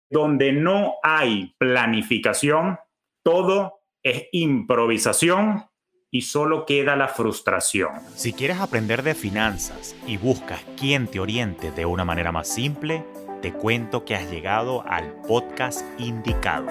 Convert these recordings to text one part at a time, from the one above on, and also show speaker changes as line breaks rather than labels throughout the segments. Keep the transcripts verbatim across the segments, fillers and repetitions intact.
Donde no hay planificación, todo es improvisación y solo queda la frustración.
Si quieres aprender de finanzas y buscas quien te oriente de una manera más simple, te cuento que has llegado al podcast indicado.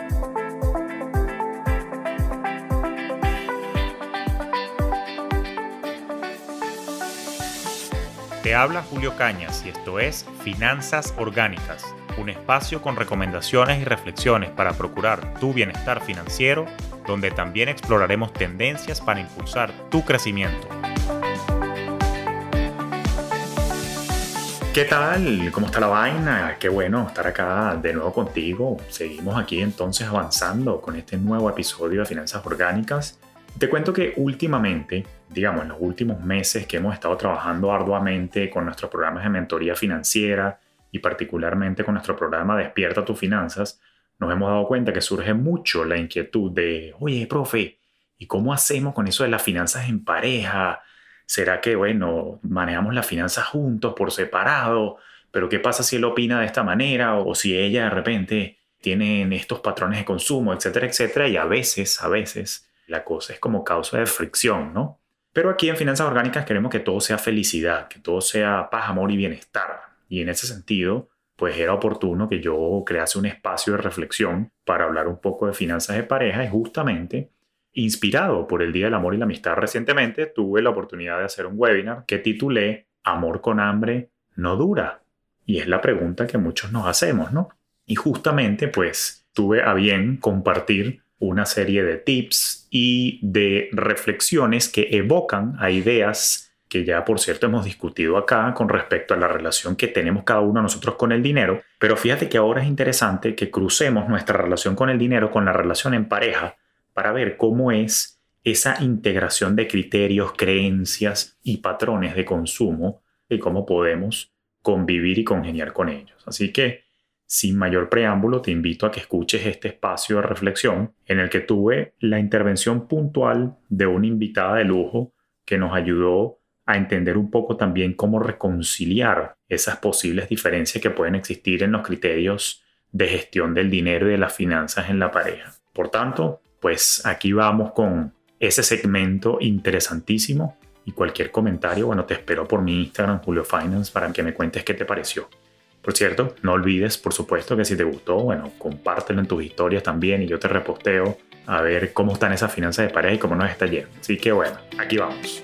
Te habla Julio Cañas y esto es Finanzas Orgánicas, un espacio con recomendaciones y reflexiones para procurar tu bienestar financiero, donde también exploraremos tendencias para impulsar tu crecimiento.
¿Qué tal? ¿Cómo está la vaina? Qué bueno estar acá de nuevo contigo. Seguimos aquí entonces avanzando con este nuevo episodio de Finanzas Orgánicas. Te cuento que últimamente, digamos en los últimos meses que hemos estado trabajando arduamente con nuestros programas de mentoría financiera y particularmente con nuestro programa Despierta tus Finanzas, nos hemos dado cuenta que surge mucho la inquietud de, oye, profe, ¿y cómo hacemos con eso de las finanzas en pareja? ¿Será que, bueno, manejamos las finanzas juntos, por separado? ¿Pero qué pasa si él opina de esta manera? O si ella de repente tiene estos patrones de consumo, etcétera, etcétera. Y a veces, a veces, la cosa es como causa de fricción, ¿no? Pero aquí en Finanzas Orgánicas queremos que todo sea felicidad, que todo sea paz, amor y bienestar. Y en ese sentido, pues era oportuno que yo crease un espacio de reflexión para hablar un poco de finanzas de pareja y justamente, inspirado por el Día del Amor y la Amistad recientemente, tuve la oportunidad de hacer un webinar que titulé Amor con hambre no dura. Y es la pregunta que muchos nos hacemos, ¿no? Y justamente, pues, tuve a bien compartir una serie de tips y de reflexiones que evocan a ideas que ya por cierto hemos discutido acá con respecto a la relación que tenemos cada uno de nosotros con el dinero, pero fíjate que ahora es interesante que crucemos nuestra relación con el dinero con la relación en pareja para ver cómo es esa integración de criterios, creencias y patrones de consumo y cómo podemos convivir y congeniar con ellos. Así que, sin mayor preámbulo, te invito a que escuches este espacio de reflexión en el que tuve la intervención puntual de una invitada de lujo que nos ayudó a entender un poco también cómo reconciliar esas posibles diferencias que pueden existir en los criterios de gestión del dinero y de las finanzas en la pareja. Por tanto, pues aquí vamos con ese segmento interesantísimo y cualquier comentario, bueno, te espero por mi Instagram, Julio Finance, para que me cuentes qué te pareció. Por cierto, no olvides, por supuesto, que si te gustó, bueno, compártelo en tus historias también y yo te reposteo a ver cómo están esas finanzas de pareja y cómo nos está yendo. Así que bueno, aquí vamos.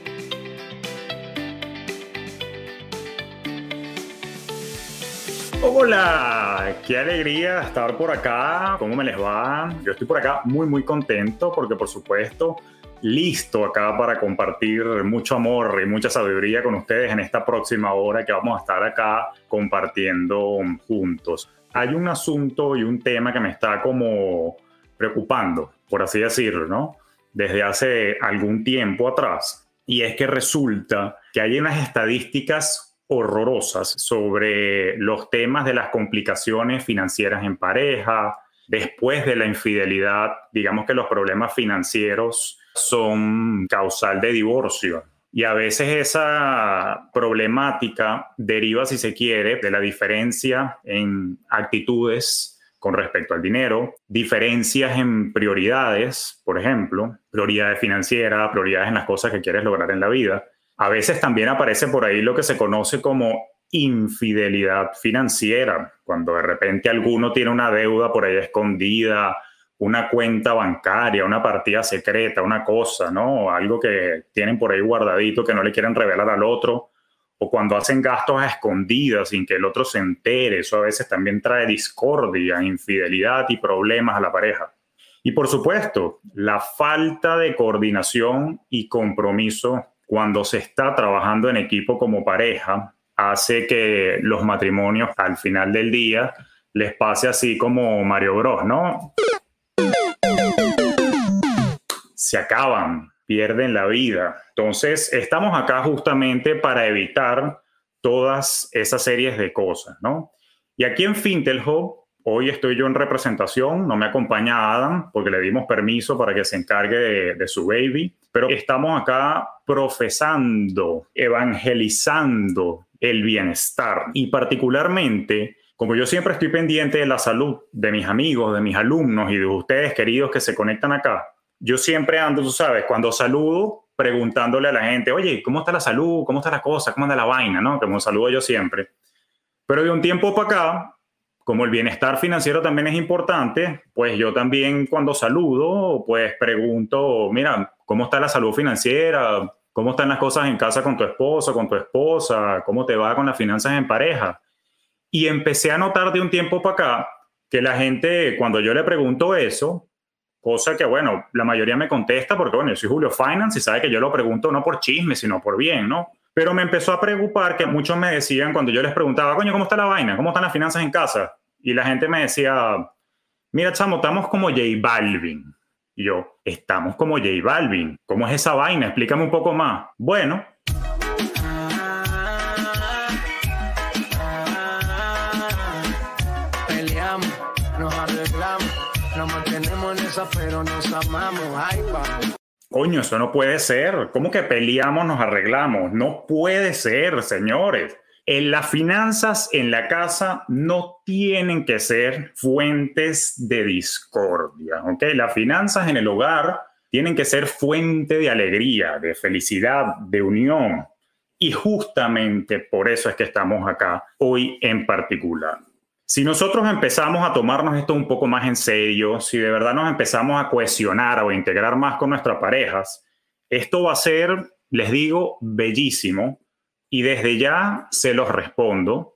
Hola, qué alegría estar por acá. ¿Cómo me les va? Yo estoy por acá muy, muy contento porque, por supuesto, listo acá para compartir mucho amor y mucha sabiduría con ustedes en esta próxima hora que vamos a estar acá compartiendo juntos. Hay un asunto y un tema que me está como preocupando, por así decirlo, ¿no? Desde hace algún tiempo atrás. Y es que resulta que hay unas estadísticas horrorosas sobre los temas de las complicaciones financieras en pareja. Después de la infidelidad, digamos que los problemas financieros son causal de divorcio. Y a veces esa problemática deriva, si se quiere, de la diferencia en actitudes con respecto al dinero, diferencias en prioridades, por ejemplo, prioridades financieras, prioridades en las cosas que quieres lograr en la vida. A veces también aparece por ahí lo que se conoce como infidelidad financiera, cuando de repente alguno tiene una deuda por ahí escondida, una cuenta bancaria, una partida secreta, una cosa, ¿no? Algo que tienen por ahí guardadito que no le quieren revelar al otro, o cuando hacen gastos a escondidas sin que el otro se entere. Eso a veces también trae discordia, infidelidad y problemas a la pareja. Y por supuesto, la falta de coordinación y compromiso cuando se está trabajando en equipo como pareja hace que los matrimonios al final del día les pase así como Mario Bros, ¿no? Se acaban, pierden la vida. Entonces, estamos acá justamente para evitar todas esas series de cosas, ¿no? Y aquí en Fintelhub, hoy estoy yo en representación, no me acompaña Adam porque le dimos permiso para que se encargue de, de su baby, pero estamos acá profesando, evangelizando el bienestar y particularmente como yo siempre estoy pendiente de la salud de mis amigos, de mis alumnos y de ustedes queridos que se conectan acá, yo siempre ando, tú sabes, cuando saludo, preguntándole a la gente, oye, ¿cómo está la salud? ¿Cómo está la cosa? ¿Cómo anda la vaina? ¿No? Como saludo yo siempre. Pero de un tiempo para acá, como el bienestar financiero también es importante, pues yo también cuando saludo, pues pregunto, mira, ¿cómo está la salud financiera? ¿Cómo están las cosas en casa con tu esposo, con tu esposa? ¿Cómo te va con las finanzas en pareja? Y empecé a notar de un tiempo para acá que la gente, cuando yo le pregunto eso, cosa que, bueno, la mayoría me contesta porque, bueno, yo soy Julio Finance y sabe que yo lo pregunto no por chisme, sino por bien, ¿no? Pero me empezó a preocupar que muchos me decían cuando yo les preguntaba, coño, ¿cómo está la vaina? ¿Cómo están las finanzas en casa? Y la gente me decía, mira, chamo, estamos como J Balvin. Y yo, estamos como J Balvin. ¿Cómo es esa vaina? Explícame un poco más. Bueno,
nos arreglamos, nos mantenemos en esa, pero nos amamos. Ay, vamos.
Coño, eso no puede ser. ¿Cómo que peleamos, nos arreglamos? No puede ser, señores. En las finanzas en la casa no tienen que ser fuentes de discordia, ¿ok? Las finanzas en el hogar tienen que ser fuente de alegría, de felicidad, de unión. Y justamente por eso es que estamos acá hoy en particular. Si nosotros empezamos a tomarnos esto un poco más en serio, si de verdad nos empezamos a cohesionar o a integrar más con nuestras parejas, esto va a ser, les digo, bellísimo. Y desde ya se los respondo,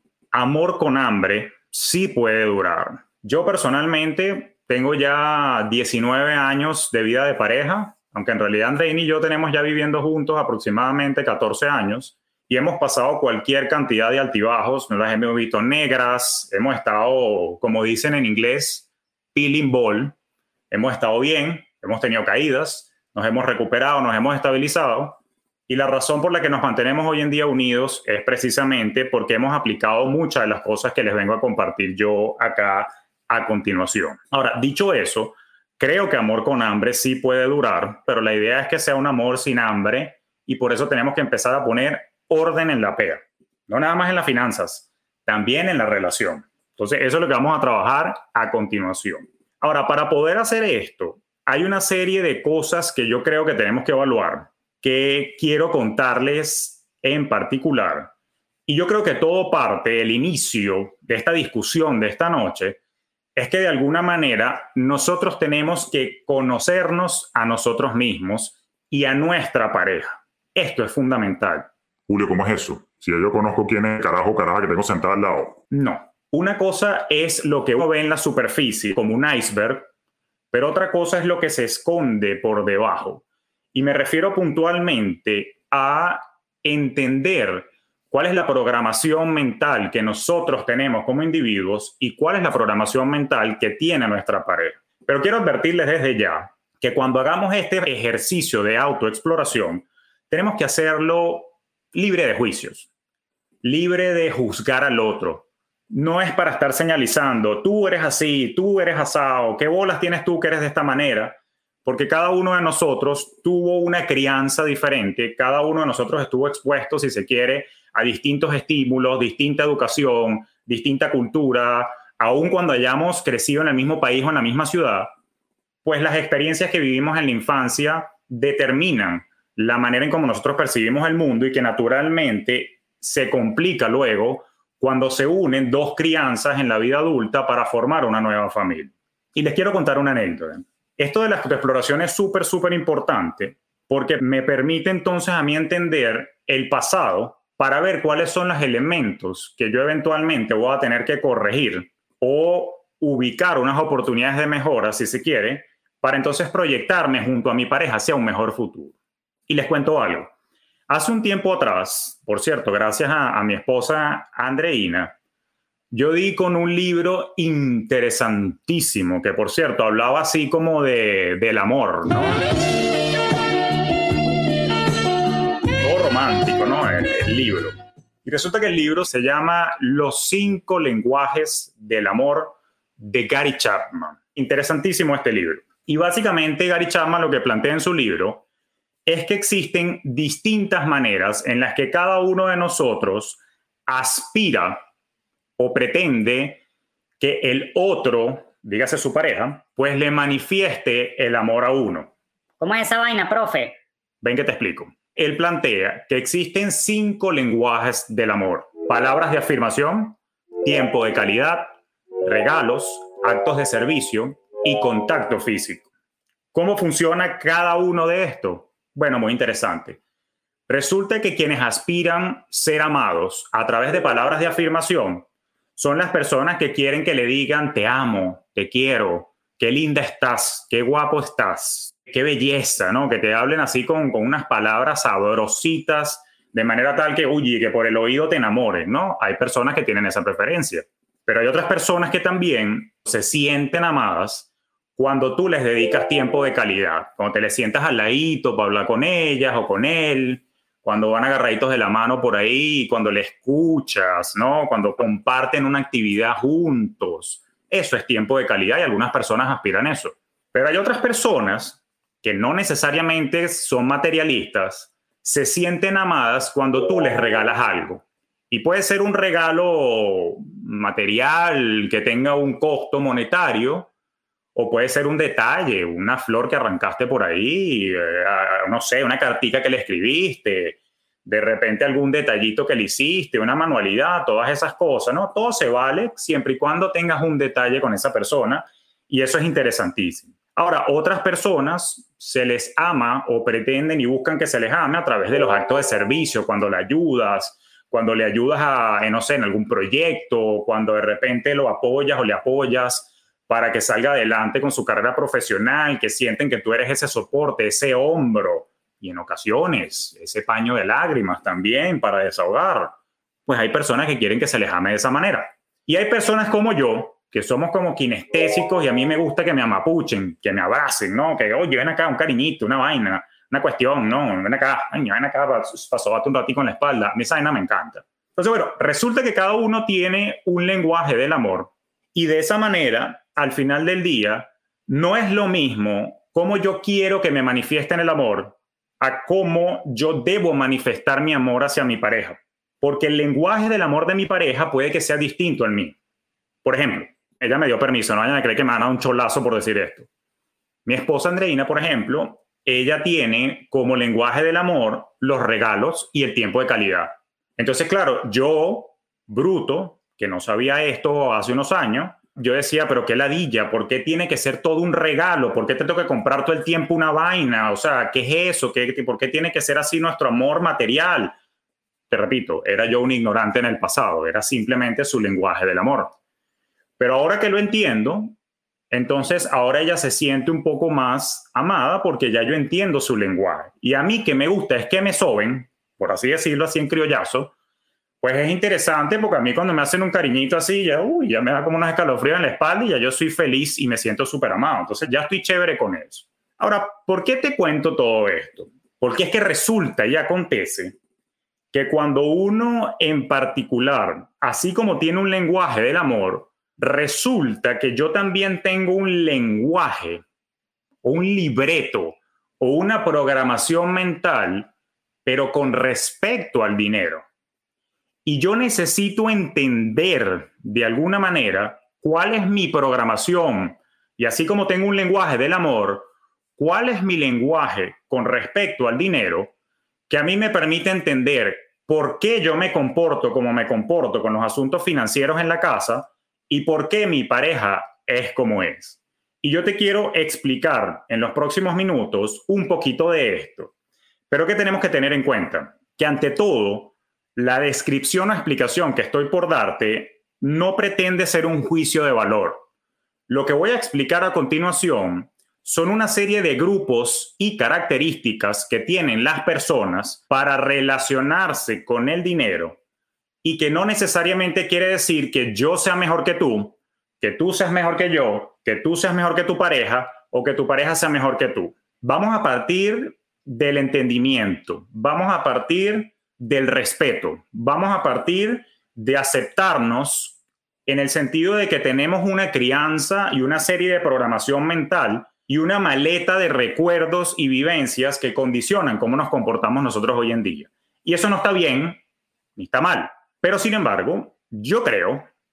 amor con hambre sí puede durar. Yo personalmente tengo ya diecinueve años de vida de pareja, aunque en realidad Andreina y yo tenemos ya viviendo juntos aproximadamente catorce años. Y hemos pasado cualquier cantidad de altibajos, nos las hemos visto negras, hemos estado, como dicen en inglés, peeling ball, hemos estado bien, hemos tenido caídas, nos hemos recuperado, nos hemos estabilizado. Y la razón por la que nos mantenemos hoy en día unidos es precisamente porque hemos aplicado muchas de las cosas que les vengo a compartir yo acá a continuación. Ahora, dicho eso, creo que amor con hambre sí puede durar, pero la idea es que sea un amor sin hambre y por eso tenemos que empezar a poner orden en la pega, no nada más en las finanzas, también en la relación. Entonces, eso es lo que vamos a trabajar a continuación. Ahora, para poder hacer esto, hay una serie de cosas que yo creo que tenemos que evaluar, que quiero contarles en particular. Y yo creo que todo parte, el inicio de esta discusión de esta noche, es que de alguna manera nosotros tenemos que conocernos a nosotros mismos y a nuestra pareja. Esto es fundamental.
Julio, ¿cómo es eso? Si yo conozco quién es carajo caraja que tengo sentado al lado.
No. Una cosa es lo que uno ve en la superficie, como un iceberg, pero otra cosa es lo que se esconde por debajo. Y me refiero puntualmente a entender cuál es la programación mental que nosotros tenemos como individuos y cuál es la programación mental que tiene nuestra pareja. Pero quiero advertirles desde ya que cuando hagamos este ejercicio de autoexploración, tenemos que hacerlo libre de juicios, libre de juzgar al otro. No es para estar señalizando, tú eres así, tú eres asado, qué bolas tienes tú que eres de esta manera, porque cada uno de nosotros tuvo una crianza diferente, cada uno de nosotros estuvo expuesto, si se quiere, a distintos estímulos, distinta educación, distinta cultura, aun cuando hayamos crecido en el mismo país o en la misma ciudad, pues las experiencias que vivimos en la infancia determinan la manera en cómo nosotros percibimos el mundo y que naturalmente se complica luego cuando se unen dos crianzas en la vida adulta para formar una nueva familia. Y les quiero contar una anécdota. Esto de la autoexploración es súper, súper importante porque me permite entonces a mí entender el pasado para ver cuáles son los elementos que yo eventualmente voy a tener que corregir o ubicar unas oportunidades de mejora, si se quiere, para entonces proyectarme junto a mi pareja hacia un mejor futuro. Y les cuento algo. Hace un tiempo atrás, por cierto, gracias a, a mi esposa Andreina, yo di con un libro interesantísimo, que por cierto hablaba así como de, del amor, ¿no? Todo romántico, ¿no? El, el libro. Y resulta que el libro se llama Los cinco lenguajes del amor de Gary Chapman. Interesantísimo este libro. Y básicamente Gary Chapman lo que plantea en su libro es que existen distintas maneras en las que cada uno de nosotros aspira o pretende que el otro, dígase su pareja, pues le manifieste el amor a uno.
¿Cómo es esa vaina, profe?
Ven que te explico. Él plantea que existen cinco lenguajes del amor: palabras de afirmación, tiempo de calidad, regalos, actos de servicio y contacto físico. ¿Cómo funciona cada uno de estos? Bueno, muy interesante. Resulta que quienes aspiran ser amados a través de palabras de afirmación son las personas que quieren que le digan te amo, te quiero, qué linda estás, qué guapo estás, qué belleza, ¿no? Que te hablen así con, con unas palabras sabrositas, de manera tal que, uy, que por el oído te enamores, ¿no? Hay personas que tienen esa preferencia. Pero hay otras personas que también se sienten amadas cuando tú les dedicas tiempo de calidad, cuando te les sientas al ladito para hablar con ellas o con él, cuando van agarraditos de la mano por ahí, cuando le escuchas, ¿no? Cuando comparten una actividad juntos. Eso es tiempo de calidad y algunas personas aspiran a eso. Pero hay otras personas que no necesariamente son materialistas, se sienten amadas cuando tú les regalas algo. Y puede ser un regalo material que tenga un costo monetario, o puede ser un detalle, una flor que arrancaste por ahí, eh, no sé, una cartica que le escribiste, de repente algún detallito que le hiciste, una manualidad, todas esas cosas, ¿no? Todo se vale siempre y cuando tengas un detalle con esa persona, y eso es interesantísimo. Ahora, otras personas se les ama o pretenden y buscan que se les ame a través de los actos de servicio, cuando le ayudas, cuando le ayudas a, no sé, en algún proyecto, cuando de repente lo apoyas o le apoyas para que salga adelante con su carrera profesional, que sienten que tú eres ese soporte, ese hombro, y en ocasiones ese paño de lágrimas también para desahogar. Pues hay personas que quieren que se les ame de esa manera. Y hay personas como yo, que somos como kinestésicos y a mí me gusta que me amapuchen, que me abracen, ¿no? Que, oye, ven acá, un cariñito, una vaina, una cuestión, ¿no? Ven acá, ay, ven acá para, para sobarte un ratito en la espalda. A mí esa vaina me encanta. Entonces, bueno, resulta que cada uno tiene un lenguaje del amor y de esa manera, al final del día, no es lo mismo cómo yo quiero que me manifiesten el amor a cómo yo debo manifestar mi amor hacia mi pareja. Porque el lenguaje del amor de mi pareja puede que sea distinto al mío. Por ejemplo, ella me dio permiso, no vayan a creer que me van a dar un cholazo por decir esto. Mi esposa Andreina, por ejemplo, ella tiene como lenguaje del amor los regalos y el tiempo de calidad. Entonces, claro, yo, bruto, que no sabía esto hace unos años, yo decía, pero qué ladilla, ¿por qué tiene que ser todo un regalo? ¿Por qué te tengo que comprar todo el tiempo una vaina? O sea, ¿qué es eso? ¿Qué, ¿Por qué tiene que ser así nuestro amor material? Te repito, era yo un ignorante en el pasado, era simplemente su lenguaje del amor. Pero ahora que lo entiendo, entonces ahora ella se siente un poco más amada porque ya yo entiendo su lenguaje. Y a mí que me gusta es que me soben, por así decirlo así en criollazo, pues es interesante porque a mí cuando me hacen un cariñito así, ya, uy, ya me da como unos escalofríos en la espalda y ya yo soy feliz y me siento súper amado. Entonces ya estoy chévere con eso. Ahora, ¿por qué te cuento todo esto? Porque es que resulta y acontece que cuando uno en particular, así como tiene un lenguaje del amor, resulta que yo también tengo un lenguaje o un libreto o una programación mental, pero con respecto al dinero. Y yo necesito entender de alguna manera cuál es mi programación y así como tengo un lenguaje del amor, cuál es mi lenguaje con respecto al dinero que a mí me permite entender por qué yo me comporto como me comporto con los asuntos financieros en la casa y por qué mi pareja es como es. Y yo te quiero explicar en los próximos minutos un poquito de esto. Pero ¿qué tenemos que tener en cuenta? Que ante todo, la descripción o explicación que estoy por darte no pretende ser un juicio de valor. Lo que voy a explicar a continuación son una serie de grupos y características que tienen las personas para relacionarse con el dinero y que no necesariamente quiere decir que yo sea mejor que tú, que tú seas mejor que yo, que tú seas mejor que tu pareja o que tu pareja sea mejor que tú. Vamos a partir del entendimiento, vamos a partir del respeto, vamos a partir de aceptarnos en el sentido de que tenemos una crianza y una serie de programación mental y una maleta de recuerdos y vivencias que condicionan cómo nos comportamos nosotros hoy en día. Y eso no está bien ni está mal. Pero sin embargo, yo creo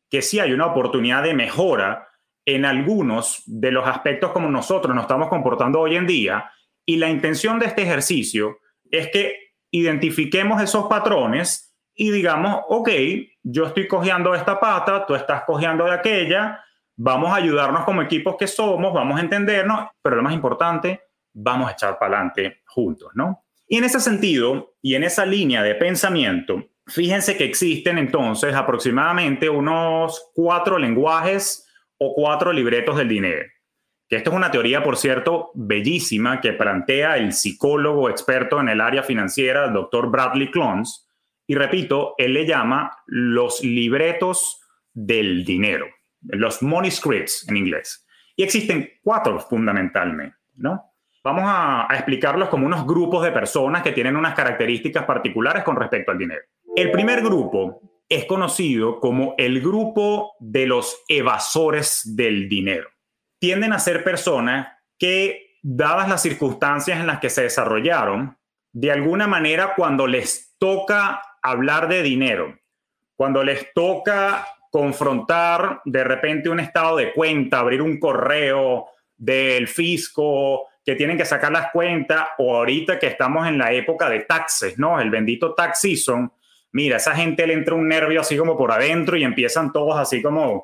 que sí hay una oportunidad de mejora en algunos de los aspectos como nosotros nos estamos comportando hoy en día, y la intención de este ejercicio es que identifiquemos esos patrones y digamos, ok, yo estoy cojeando de esta pata, tú estás cojeando de aquella, vamos a ayudarnos como equipos que somos, vamos a entendernos, pero lo más importante, vamos a echar para adelante juntos, ¿no? Y en ese sentido, y en esa línea de pensamiento, fíjense que existen entonces aproximadamente unos cuatro lenguajes o cuatro libretos del dinero. Que esto es una teoría, por cierto, bellísima que plantea el psicólogo experto en el área financiera, el doctor Bradley Clones. Y repito, él le llama los libretos del dinero, los money scripts en inglés. Y existen cuatro fundamentalmente, ¿no? Vamos a, a explicarlos como unos grupos de personas que tienen unas características particulares con respecto al dinero. El primer grupo es conocido como el grupo de los evasores del dinero. Tienden a ser personas que, dadas las circunstancias en las que se desarrollaron, de alguna manera cuando les toca hablar de dinero, cuando les toca confrontar de repente un estado de cuenta, abrir un correo del fisco, que tienen que sacar las cuentas, o ahorita que estamos en la época de taxes, ¿no? El bendito tax season. Mira, esa gente le entra un nervio así como por adentro y empiezan todos así como...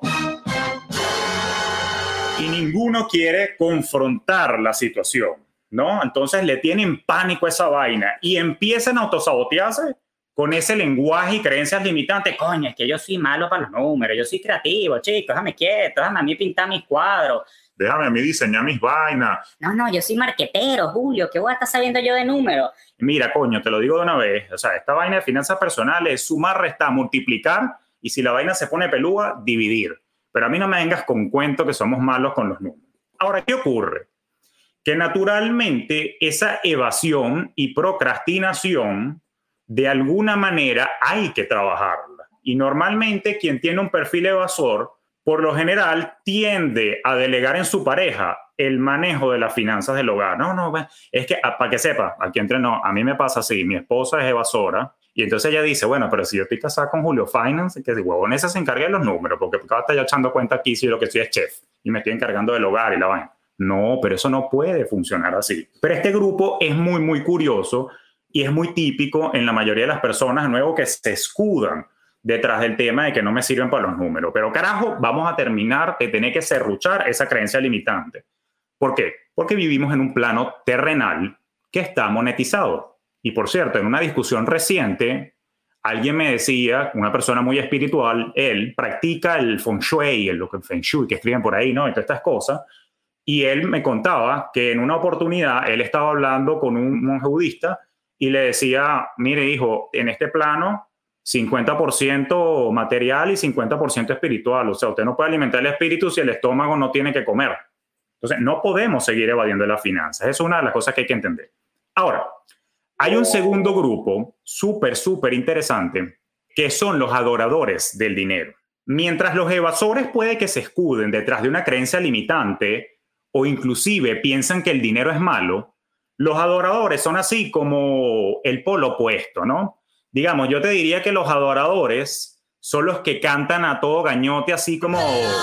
Y ninguno quiere confrontar la situación, ¿no? Entonces le tienen pánico a esa vaina y empiezan a autosabotearse con ese lenguaje y creencias limitantes.
Coño, es que yo soy malo para los números, yo soy creativo, chicos, déjame quieto, déjame a mí pintar mis cuadros.
Déjame a mí diseñar mis vainas.
No, no, yo soy marquetero, Julio, ¿qué voy a estar sabiendo yo de números?
Mira, coño, te lo digo de una vez. O sea, esta vaina de finanzas personales es sumar, restar, multiplicar, y si la vaina se pone pelúa, dividir. Pero a mí no me vengas con cuento que somos malos con los números. Ahora, ¿qué ocurre? Que naturalmente esa evasión y procrastinación, de alguna manera hay que trabajarla. Y normalmente quien tiene un perfil evasor, por lo general, tiende a delegar en su pareja el manejo de las finanzas del hogar. No, no, es que, para que sepa, aquí entre no, a mí me pasa así, mi esposa es evasora, y entonces ella dice, bueno, pero si yo estoy casada con Julio Finance, que huevón, esa se encarga de los números, porque acaba de estar yo echando cuenta aquí si lo que soy es chef, y me estoy encargando del hogar y la vaina. No, pero eso no puede funcionar así. Pero este grupo es muy, muy curioso, y es muy típico en la mayoría de las personas, de nuevo, que se escudan detrás del tema de que no me sirven para los números. Pero carajo, vamos a terminar de tener que serruchar esa creencia limitante. ¿Por qué? Porque vivimos en un plano terrenal que está monetizado. Y por cierto, en una discusión reciente, alguien me decía, una persona muy espiritual, él practica el feng shui, el, lo que feng shui, que escriben por ahí, ¿no? Y todas estas cosas. Y él me contaba que en una oportunidad él estaba hablando con un monje budista y le decía, mire, hijo, en este plano cincuenta por ciento material y cincuenta por ciento espiritual. O sea, usted no puede alimentar el espíritu si el estómago no tiene que comer. Entonces, no podemos seguir evadiendo las finanzas. Eso es una de las cosas que hay que entender. Ahora, hay un segundo grupo súper, súper interesante, que son los adoradores del dinero. Mientras los evasores puede que se escuden detrás de una creencia limitante o inclusive piensan que el dinero es malo, los adoradores son así como el polo opuesto, ¿no? Digamos, yo te diría que los adoradores son los que cantan a todo gañote, así como...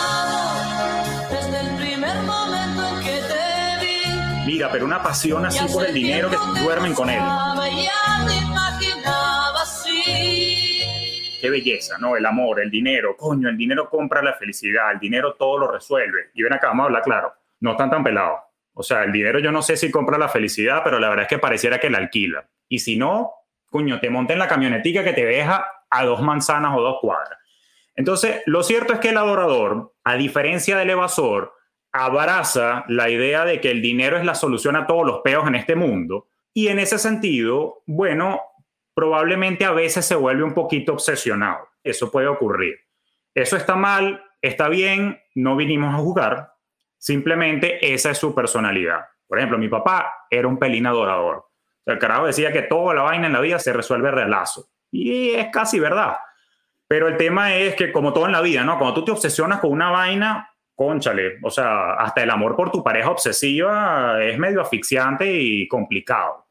Desde el primer momento en que te vi, mira, pero una pasión así por el dinero que duermen con él. Qué belleza, ¿no? El amor, el dinero. Coño, el dinero compra la felicidad, el dinero todo lo resuelve. Y ven acá, vamos a hablar claro. No están tan pelados. O sea, el dinero yo no sé si compra la felicidad, pero la verdad es que pareciera que la alquila. Y si no... Coño, te monta en la camionetica que te deja a dos manzanas o dos cuadras. Entonces, lo cierto es que el adorador, a diferencia del evasor, abraza la idea de que el dinero es la solución a todos los peos en este mundo. Y en ese sentido, bueno, probablemente a veces se vuelve un poquito obsesionado. Eso puede ocurrir. Eso está mal, está bien, no vinimos a jugar. Simplemente esa es su personalidad. Por ejemplo, mi papá era un pelín adorador. El carajo decía que toda la vaina en la vida se resuelve relazo. Y es casi verdad. Pero el tema es que, como todo en la vida, ¿no? Cuando tú te obsesionas con una vaina, cónchale, o sea, hasta el amor por tu pareja obsesiva es medio asfixiante y complicado.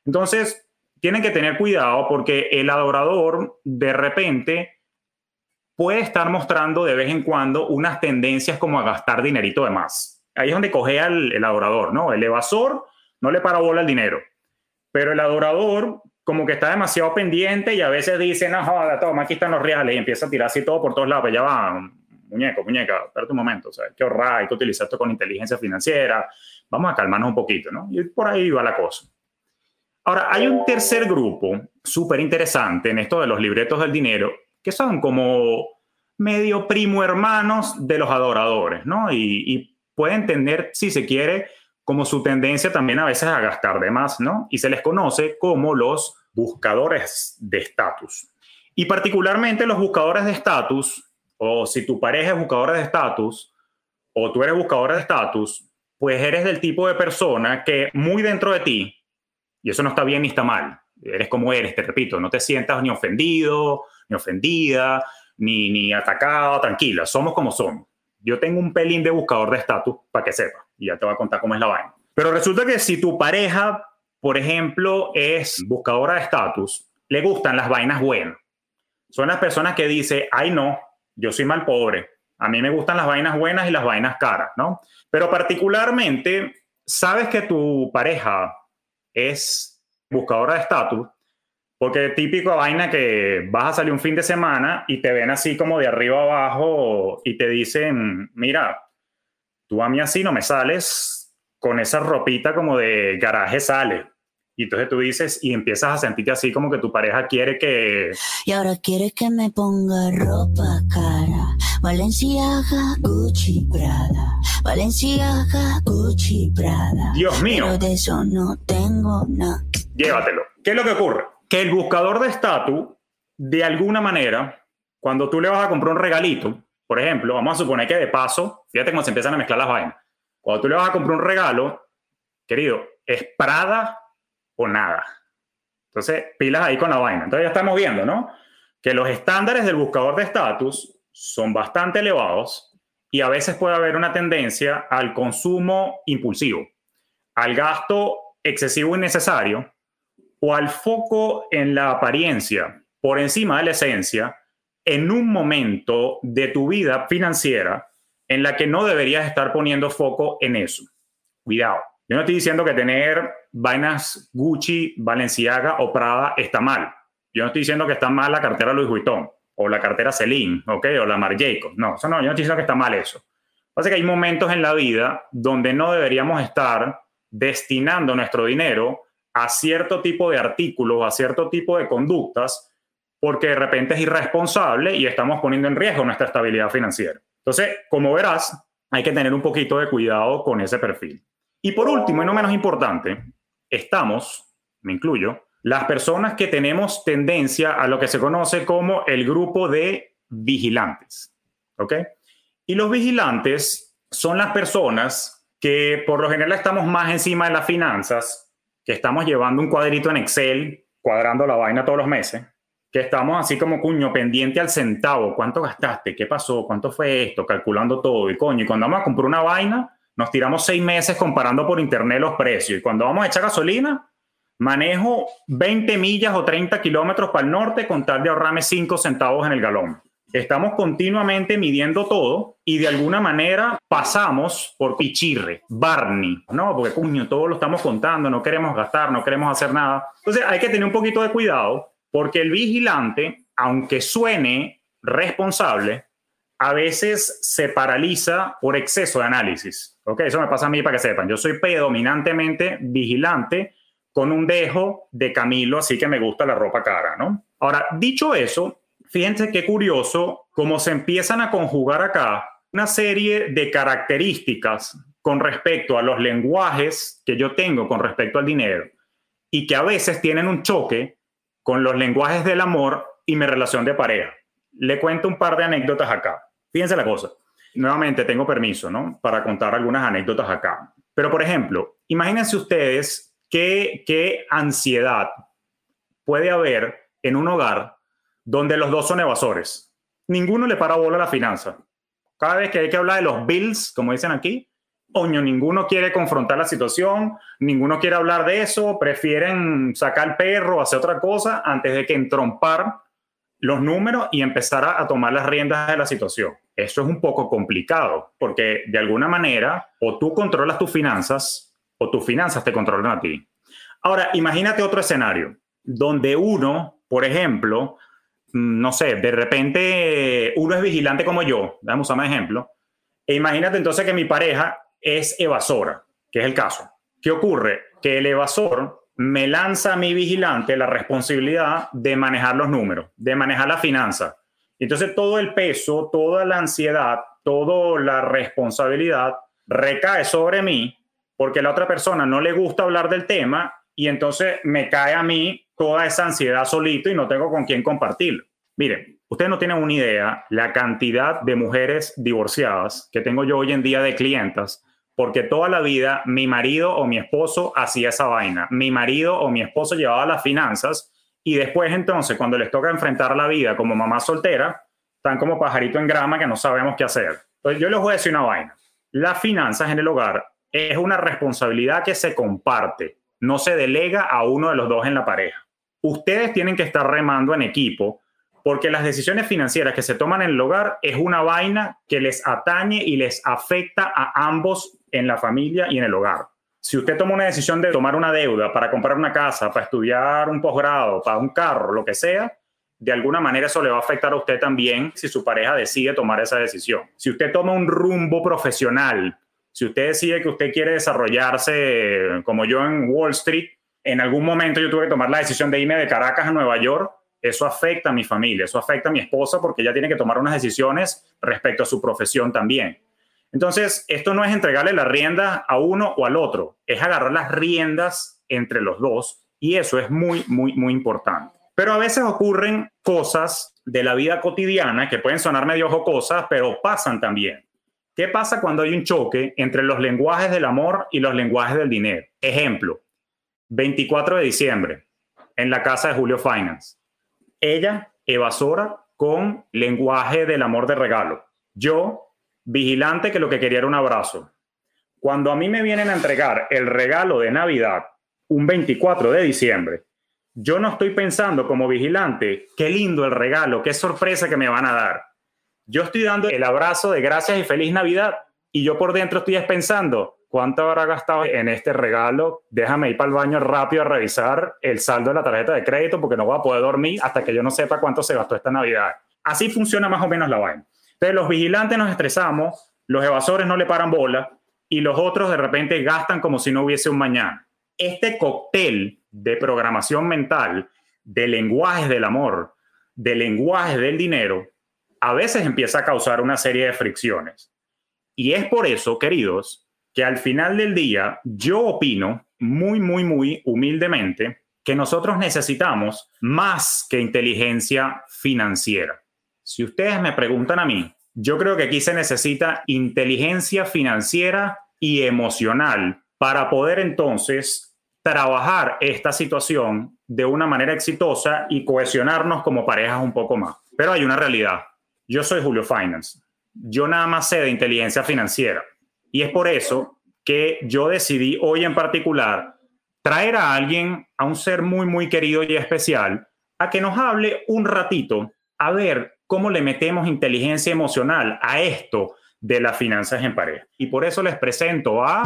Entonces, tienen que tener cuidado porque el adorador, de repente, puede estar mostrando de vez en cuando unas tendencias como a gastar dinerito de más. Ahí es donde cojea el, el adorador, ¿no? El evasor no le para bola al dinero, pero el adorador como que está demasiado pendiente y a veces dice, no, joda, toma, aquí están los reales, y empieza a tirar así todo por todos lados. Pero ya va, muñeco, muñeca, espérate un momento, o sea, hay que ahorrar, hay que utilizar esto con inteligencia financiera, vamos a calmarnos un poquito, ¿no? Y por ahí va la cosa. Ahora, hay un tercer grupo súper interesante en esto de los libretos del dinero, que son como medio primo hermanos de los adoradores, ¿no? Y, y pueden tener, si se quiere, como su tendencia también a veces a gastar de más, ¿no? Y se les conoce como los buscadores de estatus. Y particularmente los buscadores de estatus, o si tu pareja es buscadora de estatus, o tú eres buscadora de estatus, pues eres del tipo de persona que muy dentro de ti, y eso no está bien ni está mal, eres como eres, te repito, no te sientas ni ofendido, ni ofendida, ni, ni atacado, tranquila, somos como somos. Yo tengo un pelín de buscador de estatus para que sepa, y ya te voy a contar cómo es la vaina. Pero resulta que si tu pareja, por ejemplo, es buscadora de estatus, le gustan las vainas buenas. Son las personas que dicen, ay no, yo soy mal pobre, a mí me gustan las vainas buenas y las vainas caras, ¿no? Pero particularmente, sabes que tu pareja es buscadora de estatus, porque típico vaina que vas a salir un fin de semana y te ven así como de arriba abajo y te dicen, mira, tú a mí así no me sales, con esa ropita como de garaje sale. Y entonces tú dices y empiezas a sentirte así como que tu pareja quiere que...
Y ahora quieres que me ponga ropa cara. Valenciaga, Gucci, Prada. Valenciaga, Gucci, Prada.
Dios mío.
Pero de eso no tengo nada.
Llévatelo. ¿Qué es lo que ocurre? Que el buscador de estatus, de alguna manera, cuando tú le vas a comprar un regalito, por ejemplo, vamos a suponer que de paso, fíjate cómo se empiezan a mezclar las vainas. Cuando tú le vas a comprar un regalo, querido, es Prada o nada. Entonces, pilas ahí con la vaina. Entonces ya estamos viendo, ¿no? Que los estándares del buscador de estatus son bastante elevados y a veces puede haber una tendencia al consumo impulsivo, al gasto excesivo innecesario o al foco en la apariencia por encima de la esencia en un momento de tu vida financiera en la que no deberías estar poniendo foco en eso. Cuidado. Yo no estoy diciendo que tener vainas Gucci, Balenciaga o Prada está mal. Yo no estoy diciendo que está mal la cartera Louis Vuitton o la cartera Celine, ¿ok? O la Marc Jacobs. No, eso no, yo no estoy diciendo que está mal eso. Pasa que hay momentos en la vida donde no deberíamos estar destinando nuestro dinero a cierto tipo de artículos, a cierto tipo de conductas, porque de repente es irresponsable y estamos poniendo en riesgo nuestra estabilidad financiera. Entonces, como verás, hay que tener un poquito de cuidado con ese perfil. Y por último, y no menos importante, estamos, me incluyo, las personas que tenemos tendencia a lo que se conoce como el grupo de vigilantes, ¿ok? Y los vigilantes son las personas que por lo general estamos más encima de las finanzas, que estamos llevando un cuadrito en Excel, cuadrando la vaina todos los meses, que estamos así como cuño pendiente al centavo, ¿cuánto gastaste? ¿Qué pasó? ¿Cuánto fue esto? Calculando todo y coño, y cuando vamos a comprar una vaina, nos tiramos seis meses comparando por internet los precios. Y cuando vamos a echar gasolina, manejo veinte millas o treinta kilómetros para el norte con tal de ahorrarme cinco centavos en el galón. Estamos continuamente midiendo todo y de alguna manera pasamos por pichirre, Barney, ¿no? Porque, coño, todo lo estamos contando, no queremos gastar, no queremos hacer nada. Entonces hay que tener un poquito de cuidado porque el vigilante, aunque suene responsable, a veces se paraliza por exceso de análisis. ¿Ok? Eso me pasa a mí para que sepan. Yo soy predominantemente vigilante con un dejo de Camilo, así que me gusta la ropa cara, ¿no? Ahora, dicho eso, fíjense qué curioso cómo se empiezan a conjugar acá una serie de características con respecto a los lenguajes que yo tengo con respecto al dinero y que a veces tienen un choque con los lenguajes del amor y mi relación de pareja. Le cuento un par de anécdotas acá. Fíjense la cosa. Nuevamente tengo permiso, ¿no? Para contar algunas anécdotas acá. Pero, por ejemplo, imagínense ustedes qué, qué ansiedad puede haber en un hogar donde los dos son evasores. Ninguno le para bola a la finanza. Cada vez que hay que hablar de los bills, como dicen aquí, coño, ninguno quiere confrontar la situación, ninguno quiere hablar de eso, prefieren sacar el perro o hacer otra cosa antes de que entrompar los números y empezar a, a tomar las riendas de la situación. Eso es un poco complicado porque de alguna manera o tú controlas tus finanzas o tus finanzas te controlan a ti. Ahora, imagínate otro escenario donde uno, por ejemplo, no sé, de repente uno es vigilante como yo, vamos a usar un ejemplo, e imagínate entonces que mi pareja es evasora, que es el caso. ¿Qué ocurre? Que el evasor me lanza a mi vigilante la responsabilidad de manejar los números, de manejar la finanza. Entonces todo el peso, toda la ansiedad, toda la responsabilidad recae sobre mí porque a la otra persona no le gusta hablar del tema y entonces me cae a mí toda esa ansiedad solito y no tengo con quién compartirlo. Miren, ustedes no tienen una idea la cantidad de mujeres divorciadas que tengo yo hoy en día de clientas porque toda la vida mi marido o mi esposo hacía esa vaina. Mi marido o mi esposo llevaba las finanzas y después entonces cuando les toca enfrentar la vida como mamá soltera, están como pajarito en grama que no sabemos qué hacer. Entonces yo les voy a decir una vaina. Las finanzas en el hogar es una responsabilidad que se comparte, no se delega a uno de los dos en la pareja. Ustedes tienen que estar remando en equipo porque las decisiones financieras que se toman en el hogar es una vaina que les atañe y les afecta a ambos en la familia y en el hogar. Si usted toma una decisión de tomar una deuda para comprar una casa, para estudiar un posgrado, para un carro, lo que sea, de alguna manera eso le va a afectar a usted también si su pareja decide tomar esa decisión. Si usted toma un rumbo profesional, si usted decide que usted quiere desarrollarse como yo en Wall Street, en algún momento yo tuve que tomar la decisión de irme de Caracas a Nueva York, eso afecta a mi familia, eso afecta a mi esposa porque ella tiene que tomar unas decisiones respecto a su profesión también. Entonces, esto no es entregarle las riendas a uno o al otro, es agarrar las riendas entre los dos y eso es muy, muy, muy importante. Pero a veces ocurren cosas de la vida cotidiana que pueden sonar medio jocosas, pero pasan también. ¿Qué pasa cuando hay un choque entre los lenguajes del amor y los lenguajes del dinero? Ejemplo, veinticuatro de diciembre, en la casa de Julio Finance. Ella, evasora, con lenguaje del amor de regalo. Yo, vigilante, que lo que quería era un abrazo. Cuando a mí me vienen a entregar el regalo de Navidad, un veinticuatro de diciembre, yo no estoy pensando como vigilante, qué lindo el regalo, qué sorpresa que me van a dar. Yo estoy dando el abrazo de gracias y feliz Navidad y yo por dentro estoy pensando, ¿cuánto habrá gastado en este regalo? Déjame ir para el baño rápido a revisar el saldo de la tarjeta de crédito porque no voy a poder dormir hasta que yo no sepa cuánto se gastó esta Navidad. Así funciona más o menos la vaina. Entonces los vigilantes nos estresamos, los evasores no le paran bola y los otros de repente gastan como si no hubiese un mañana. Este cóctel de programación mental, de lenguajes del amor, de lenguajes del dinero, a veces empieza a causar una serie de fricciones. Y es por eso, queridos, que al final del día yo opino muy, muy, muy humildemente que nosotros necesitamos más que inteligencia financiera. Si ustedes me preguntan a mí, yo creo que aquí se necesita inteligencia financiera y emocional para poder entonces trabajar esta situación de una manera exitosa y cohesionarnos como parejas un poco más. Pero hay una realidad. Yo soy Julio Finance. Yo nada más sé de inteligencia financiera. Y es por eso que yo decidí hoy en particular traer a alguien, a un ser muy, muy querido y especial, a que nos hable un ratito a ver cómo le metemos inteligencia emocional a esto de las finanzas en pareja. Y por eso les presento a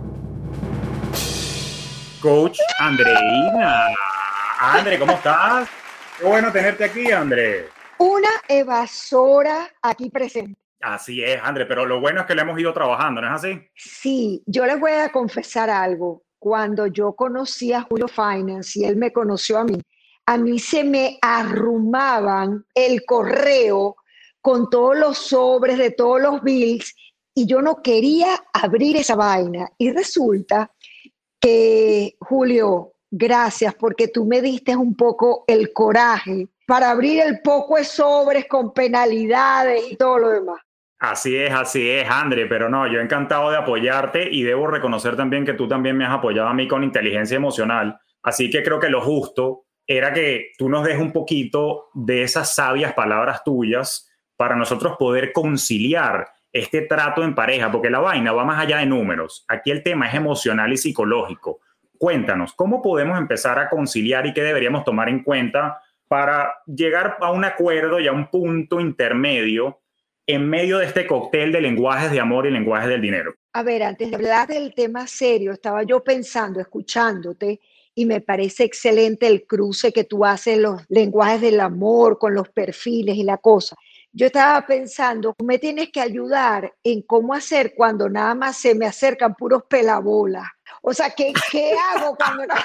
Coach Andreina. André, ¿cómo estás? Qué bueno tenerte aquí, André.
Una evasora aquí presente.
Así es, André, pero lo bueno es que lo hemos ido trabajando, ¿no es así?
Sí, yo les voy a confesar algo. Cuando yo conocí a Julio Finance y él me conoció a mí, a mí se me arrumaban el correo con todos los sobres de todos los bills y yo no quería abrir esa vaina. Y resulta que, Julio, gracias porque tú me diste un poco el coraje para abrir el poco de sobres con penalidades y todo lo demás.
Así es, así es, André, pero no, yo encantado de apoyarte y debo reconocer también que tú también me has apoyado a mí con inteligencia emocional, así que creo que lo justo era que tú nos des un poquito de esas sabias palabras tuyas para nosotros poder conciliar este trato en pareja, porque la vaina va más allá de números, aquí el tema es emocional y psicológico. Cuéntanos, ¿cómo podemos empezar a conciliar y qué deberíamos tomar en cuenta para llegar a un acuerdo y a un punto intermedio en medio de este cóctel de lenguajes de amor y lenguajes del dinero?
A ver, antes de hablar del tema serio, estaba yo pensando, escuchándote, y me parece excelente el cruce que tú haces, los lenguajes del amor con los perfiles y la cosa. Yo estaba pensando, me tienes que ayudar en cómo hacer cuando nada más se me acercan puros pelabolas. O sea, ¿qué, qué hago cuando no?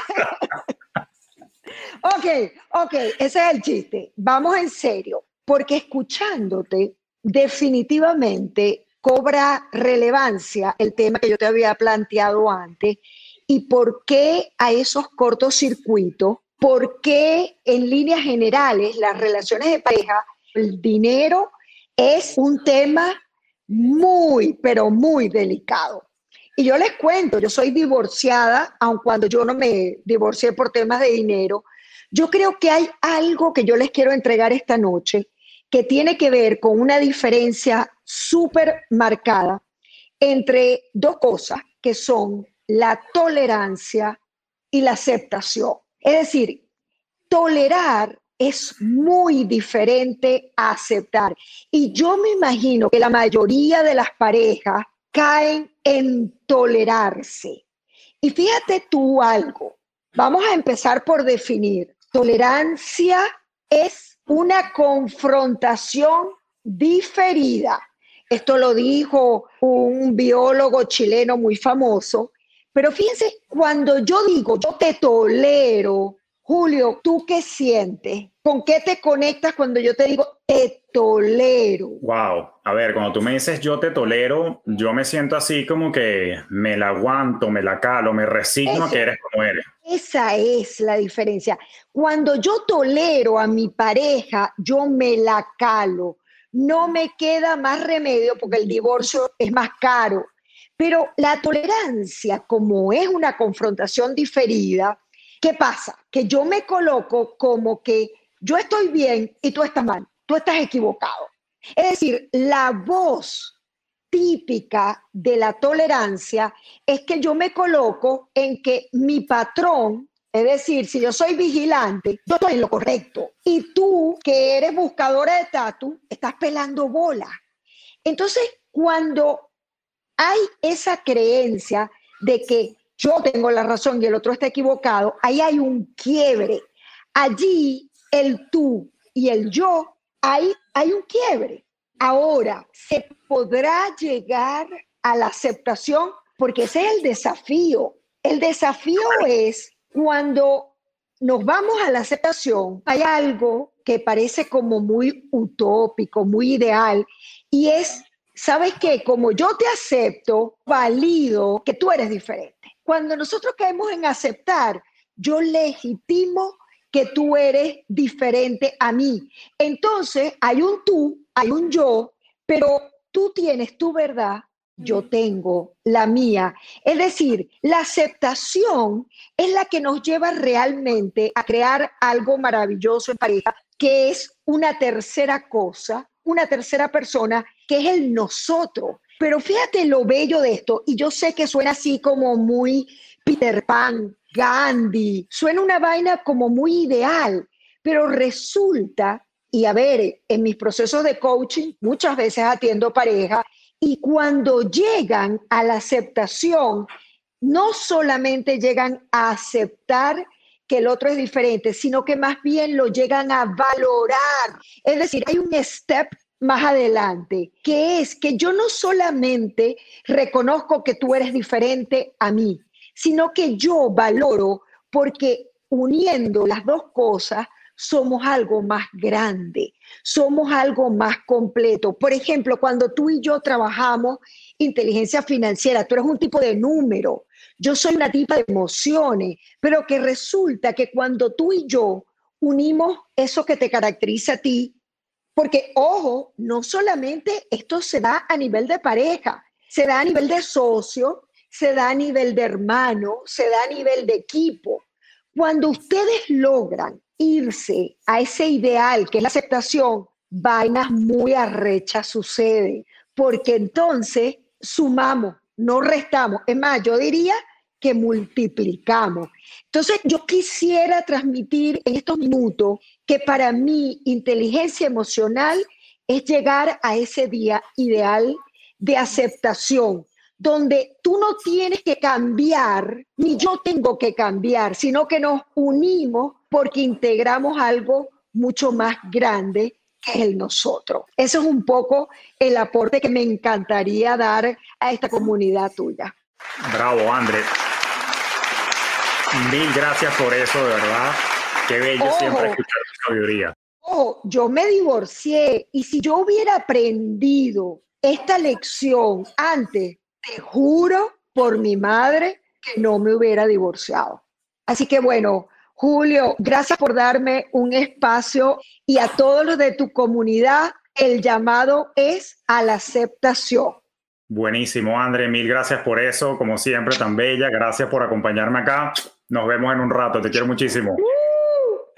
Ok, ok, ese es el chiste. Vamos en serio, porque escuchándote, definitivamente cobra relevancia el tema que yo te había planteado antes y por qué a esos cortocircuitos, por qué en líneas generales las relaciones de pareja, el dinero es un tema muy, pero muy delicado. Y yo les cuento, yo soy divorciada, aun cuando yo no me divorcié por temas de dinero. Yo creo que hay algo que yo les quiero entregar esta noche que tiene que ver con una diferencia súper marcada entre dos cosas que son la tolerancia y la aceptación. Es decir, tolerar es muy diferente a aceptar. Y yo me imagino que la mayoría de las parejas caen en tolerarse. Y fíjate tú algo, vamos a empezar por definir. Tolerancia es una confrontación diferida. Esto lo dijo un biólogo chileno muy famoso. Pero fíjense, cuando yo digo, yo te tolero, Julio, ¿tú qué sientes? ¿Con qué te conectas cuando yo te digo, te tolero?
Wow, a ver, cuando tú me dices yo te tolero, yo me siento así como que me la aguanto, me la calo, me resigno
Eso,
a que eres como eres.
Esa es la diferencia. Cuando yo tolero a mi pareja, yo me la calo. No me queda más remedio porque el divorcio es más caro. Pero la tolerancia, como es una confrontación diferida, ¿qué pasa? Que yo me coloco como que yo estoy bien y tú estás mal, tú estás equivocado. Es decir, la voz típica de la tolerancia es que yo me coloco en que mi patrón, es decir, si yo soy vigilante, yo estoy en lo correcto. Y tú, que eres buscadora de estatus, estás pelando bola. Entonces, cuando hay esa creencia de que yo tengo la razón y el otro está equivocado, ahí hay un quiebre. Allí el tú y el yo, ahí hay un quiebre. Ahora, ¿se podrá llegar a la aceptación? Porque ese es el desafío. El desafío es cuando nos vamos a la aceptación, hay algo que parece como muy utópico, muy ideal, y es, ¿sabes qué? Como yo te acepto, valido que tú eres diferente. Cuando nosotros caemos en aceptar, yo legitimo que tú eres diferente a mí. Entonces, hay un tú, hay un yo, pero tú tienes tu verdad, yo tengo la mía. Es decir, la aceptación es la que nos lleva realmente a crear algo maravilloso en pareja, que es una tercera cosa, una tercera persona, que es el nosotros. Pero fíjate lo bello de esto, y yo sé que suena así como muy Peter Pan, Gandhi, suena una vaina como muy ideal, pero resulta, y a ver, en mis procesos de coaching muchas veces atiendo pareja, y cuando llegan a la aceptación, no solamente llegan a aceptar que el otro es diferente, sino que más bien lo llegan a valorar. Es decir, hay un step más adelante, que es que yo no solamente reconozco que tú eres diferente a mí, sino que yo valoro porque uniendo las dos cosas somos algo más grande, somos algo más completo. Por ejemplo, cuando tú y yo trabajamos inteligencia financiera, tú eres un tipo de número, yo soy una tipa de emociones, pero que resulta que cuando tú y yo unimos eso que te caracteriza a ti, porque, ojo, no solamente esto se da a nivel de pareja, se da a nivel de socio, se da a nivel de hermano, se da a nivel de equipo. Cuando ustedes logran irse a ese ideal que es la aceptación, vainas muy arrechas suceden, porque entonces sumamos, no restamos. Es más, yo diría que multiplicamos. Entonces, yo quisiera transmitir en estos minutos que para mí inteligencia emocional es llegar a ese día ideal de aceptación, donde tú no tienes que cambiar, ni yo tengo que cambiar, sino que nos unimos porque integramos algo mucho más grande que es el nosotros. Eso es un poco el aporte que me encantaría dar a esta comunidad tuya.
Bravo, André. Mil gracias por eso, de verdad. Qué bello
Ojo.
siempre escuchar tu sabiduría.
Oh, yo me divorcié y si yo hubiera aprendido esta lección antes, te juro por mi madre que no me hubiera divorciado. Así que bueno, Julio, gracias por darme un espacio y a todos los de tu comunidad, el llamado es a la aceptación.
Buenísimo, André, mil gracias por eso, como siempre, tan bella. Gracias por acompañarme acá. Nos vemos en un rato, te quiero muchísimo. Uh.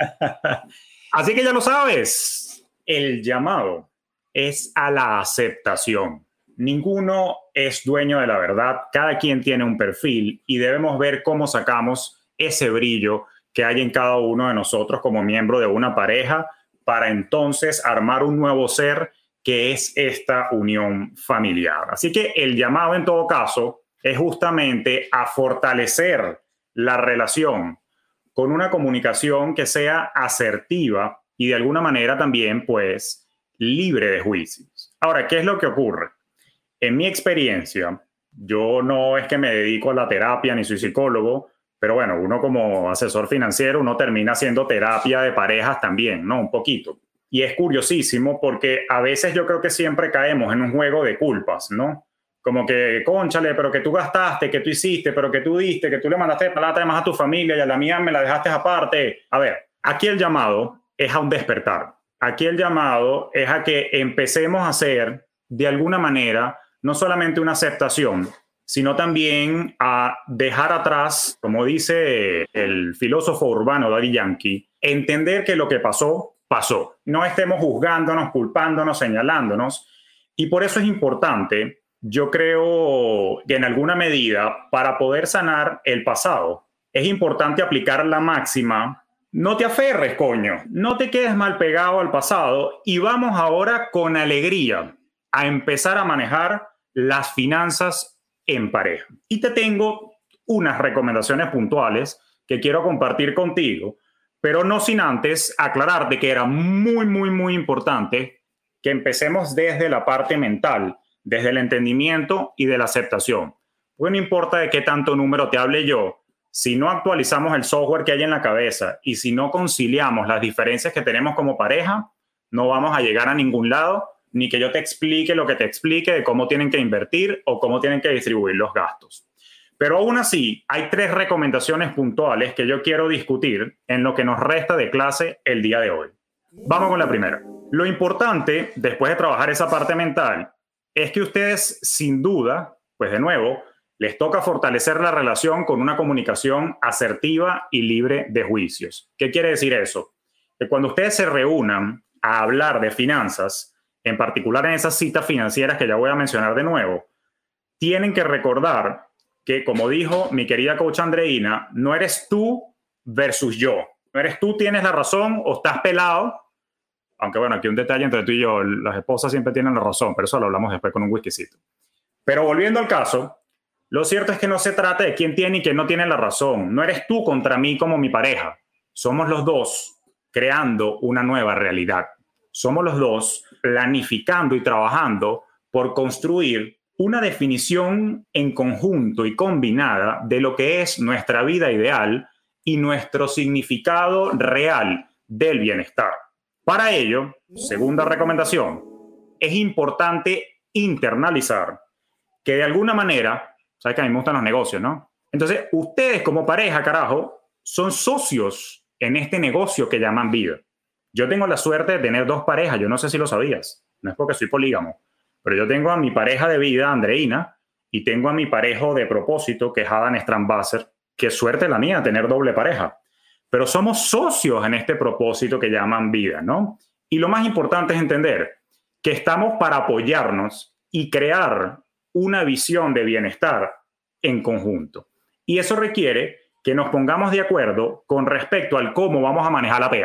Así que ya lo sabes, el llamado es a la aceptación. Ninguno es dueño de la verdad, cada quien tiene un perfil y debemos ver cómo sacamos ese brillo que hay en cada uno de nosotros como miembro de una pareja para entonces armar un nuevo ser que es esta unión familiar. Así que el llamado en todo caso es justamente a fortalecer la relación con una comunicación que sea asertiva y de alguna manera también pues libre de juicios. Ahora, ¿qué es lo que ocurre? En mi experiencia, yo no es que me dedico a la terapia ni soy psicólogo, pero bueno, uno como asesor financiero, uno termina haciendo terapia de parejas también, ¿no? Un poquito. Y es curiosísimo porque a veces yo creo que siempre caemos en un juego de culpas, ¿no? Como que, cónchale, pero que tú gastaste, que tú hiciste, pero que tú diste, que tú le mandaste plata además a tu familia y a la mía me la dejaste aparte. A ver, aquí el llamado es a un despertar. Aquí el llamado es a que empecemos a hacer de alguna manera no solamente una aceptación, sino también a dejar atrás, como dice el filósofo urbano Daddy Yankee, entender que lo que pasó, pasó. No estemos juzgándonos, culpándonos, señalándonos. Y por eso es importante, yo creo que en alguna medida, para poder sanar el pasado, es importante aplicar la máxima: no te aferres, coño, no te quedes mal pegado al pasado y vamos ahora con alegría a empezar a manejar las finanzas en pareja. Y te tengo unas recomendaciones puntuales que quiero compartir contigo, pero no sin antes aclararte que era muy, muy, muy importante que empecemos desde la parte mental, desde el entendimiento y de la aceptación. Pues no importa de qué tanto número te hable yo, si no actualizamos el software que hay en la cabeza y si no conciliamos las diferencias que tenemos como pareja, no vamos a llegar a ningún lado, ni que yo te explique lo que te explique de cómo tienen que invertir o cómo tienen que distribuir los gastos. Pero aún así, hay tres recomendaciones puntuales que yo quiero discutir en lo que nos resta de clase el día de hoy. Vamos con la primera. Lo importante, después de trabajar esa parte mental, es que ustedes, sin duda, pues de nuevo, les toca fortalecer la relación con una comunicación asertiva y libre de juicios. ¿Qué quiere decir eso? Que cuando ustedes se reúnan a hablar de finanzas, en particular en esas citas financieras que ya voy a mencionar de nuevo, tienen que recordar que, como dijo mi querida coach Andreina, no eres tú versus yo. No eres tú tienes la razón o estás pelado. Aunque bueno, aquí un detalle entre tú y yo, las esposas siempre tienen la razón, pero eso lo hablamos después con un whiskycito. Pero volviendo al caso, lo cierto es que no se trata de quién tiene y quién no tiene la razón. No eres tú contra mí como mi pareja. Somos los dos creando una nueva realidad. Somos los dos planificando y trabajando por construir una definición en conjunto y combinada de lo que es nuestra vida ideal y nuestro significado real del bienestar. Para ello, segunda recomendación, es importante internalizar que de alguna manera, sabes que a mí me gustan los negocios, ¿no? Entonces, ustedes como pareja, carajo, son socios en este negocio que llaman vida. Yo tengo la suerte de tener dos parejas, yo no sé si lo sabías, no es porque soy polígamo, pero yo tengo a mi pareja de vida, Andreina, y tengo a mi parejo de propósito, que es Adam Strambasser. Qué suerte la mía tener doble pareja. Pero somos socios en este propósito que llaman vida, ¿no? Y lo más importante es entender que estamos para apoyarnos y crear una visión de bienestar en conjunto. Y eso requiere que nos pongamos de acuerdo con respecto al cómo vamos a manejar la P E A.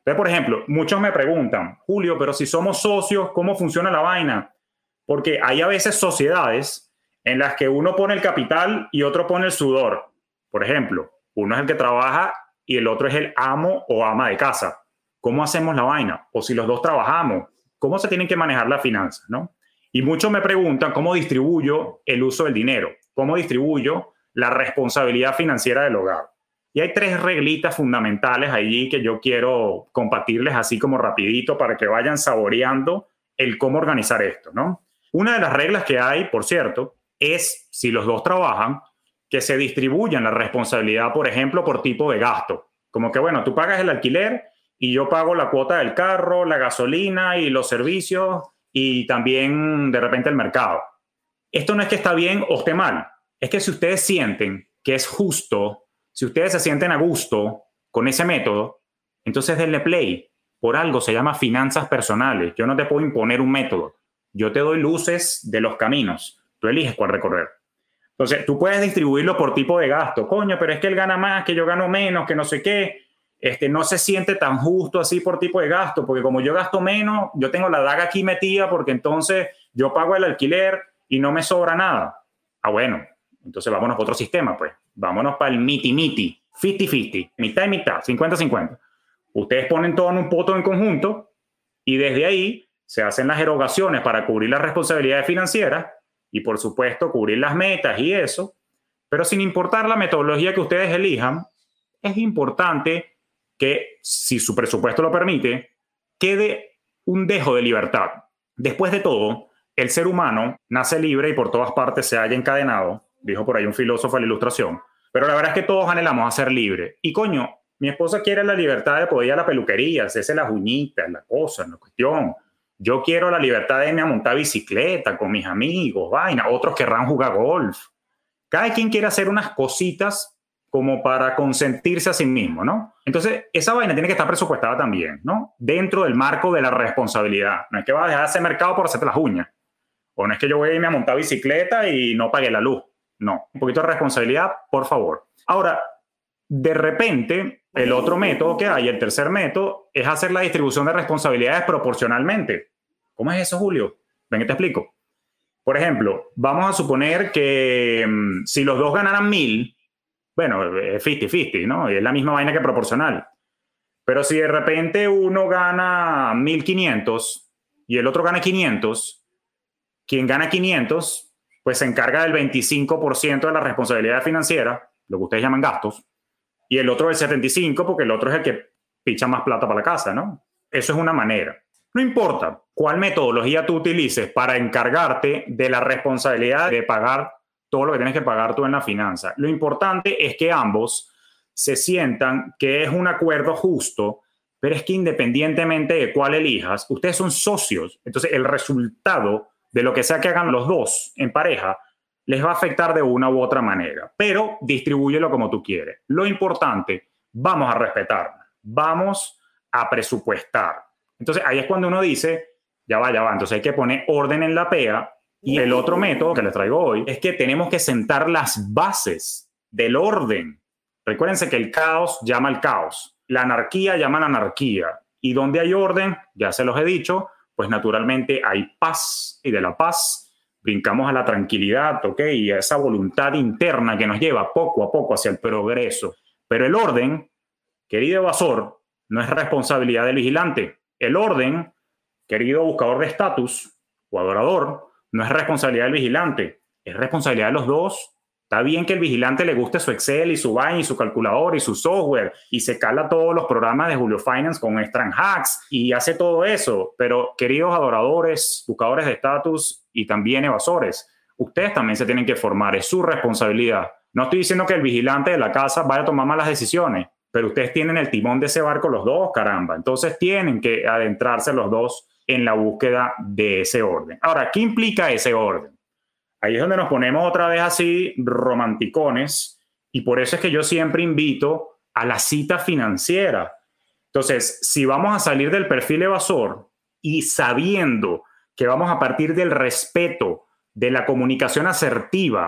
Entonces, por ejemplo, muchos me preguntan, Julio, pero si somos socios, ¿cómo funciona la vaina? Porque hay a veces sociedades en las que uno pone el capital y otro pone el sudor. Por ejemplo, uno es el que trabaja y el otro es el amo o ama de casa. ¿Cómo hacemos la vaina? O si los dos trabajamos, ¿cómo se tienen que manejar las finanzas, ¿no? Y muchos me preguntan cómo distribuyo el uso del dinero, cómo distribuyo la responsabilidad financiera del hogar. Y hay tres reglitas fundamentales allí que yo quiero compartirles así como rapidito para que vayan saboreando el cómo organizar esto, ¿no? Una de las reglas que hay, por cierto, es si los dos trabajan, que se distribuyan la responsabilidad, por ejemplo, por tipo de gasto. Como que, bueno, tú pagas el alquiler y yo pago la cuota del carro, la gasolina y los servicios y también de repente el mercado. Esto no es que está bien o esté mal. Es que si ustedes sienten que es justo, si ustedes se sienten a gusto con ese método, entonces denle play. Por algo se llama finanzas personales. Yo no te puedo imponer un método. Yo te doy luces de los caminos. Tú eliges cuál recorrer. Entonces, tú puedes distribuirlo por tipo de gasto. Coño, pero es que él gana más, que yo gano menos, que no sé qué. Este, no se siente tan justo así por tipo de gasto, porque como yo gasto menos, yo tengo la daga aquí metida porque entonces yo pago el alquiler y no me sobra nada. Ah, bueno, entonces vámonos para otro sistema, pues. Vámonos para el miti-miti, cincuenta-cincuenta, mitad y mitad, cincuenta cincuenta. Ustedes ponen todo en un poto en conjunto y desde ahí se hacen las erogaciones para cubrir las responsabilidades financieras y, por supuesto, cubrir las metas y eso. Pero sin importar la metodología que ustedes elijan, es importante que, si su presupuesto lo permite, quede un dejo de libertad. Después de todo, el ser humano nace libre y por todas partes se halla encadenado, dijo por ahí un filósofo de la Ilustración. Pero la verdad es que todos anhelamos a ser libres. Y coño, mi esposa quiere la libertad de poder ir a la peluquería, hacerse las uñitas, la cosa, la cuestión. Yo quiero la libertad de irme a montar bicicleta con mis amigos, vaina. Otros querrán jugar golf. Cada quien quiere hacer unas cositas como para consentirse a sí mismo, ¿no? Entonces, esa vaina tiene que estar presupuestada también, ¿no? Dentro del marco de la responsabilidad. No es que vas a dejar ese mercado por hacerte las uñas. O no es que yo voy a irme a montar bicicleta y no pague la luz. No, un poquito de responsabilidad, por favor. Ahora, de repente, el otro método que hay, el tercer método, es hacer la distribución de responsabilidades proporcionalmente. ¿Cómo es eso, Julio? Ven que te explico. Por ejemplo, vamos a suponer que um, si los dos ganaran mil, bueno, es cincuenta cincuenta, ¿no? Es la misma vaina que proporcional. Pero si de repente uno gana mil quinientos y el otro gana quinientos, quien gana quinientos pues se encarga del veinticinco por ciento de la responsabilidad financiera, lo que ustedes llaman gastos, y el otro del setenta y cinco por ciento porque el otro es el que picha más plata para la casa, ¿no? Eso es una manera. No importa cuál metodología tú utilices para encargarte de la responsabilidad de pagar todo lo que tienes que pagar tú en la finanza. Lo importante es que ambos se sientan que es un acuerdo justo, pero es que independientemente de cuál elijas, ustedes son socios. Entonces, el resultado de lo que sea que hagan los dos en pareja les va a afectar de una u otra manera, pero distribúyelo como tú quieres. Lo importante, vamos a respetar, vamos a presupuestar. Entonces, ahí es cuando uno dice, ya va, ya va, entonces hay que poner orden en la pega. Y el otro método que les traigo hoy es que tenemos que sentar las bases del orden. Recuérdense que el caos llama al caos, la anarquía llama a la anarquía. Y donde hay orden, ya se los he dicho, pues naturalmente hay paz, y de la paz brincamos a la tranquilidad, ¿ok? Y a esa voluntad interna que nos lleva poco a poco hacia el progreso. Pero el orden, querido evasor, no es responsabilidad del vigilante. El orden, querido buscador de estatus o adorador, no es responsabilidad del vigilante, es responsabilidad de los dos. Está bien que el vigilante le guste su Excel y su vaina y su calculador y su software y se cala todos los programas de Julio Finance con Strand Hacks y hace todo eso, pero queridos adoradores, buscadores de estatus y también evasores, ustedes también se tienen que formar, es su responsabilidad. No estoy diciendo que el vigilante de la casa vaya a tomar malas decisiones, pero ustedes tienen el timón de ese barco los dos, caramba. Entonces tienen que adentrarse los dos en la búsqueda de ese orden. Ahora, ¿qué implica ese orden? Ahí es donde nos ponemos otra vez así romanticones y por eso es que yo siempre invito a la cita financiera. Entonces, si vamos a salir del perfil evasor y sabiendo que vamos a partir del respeto, de la comunicación asertiva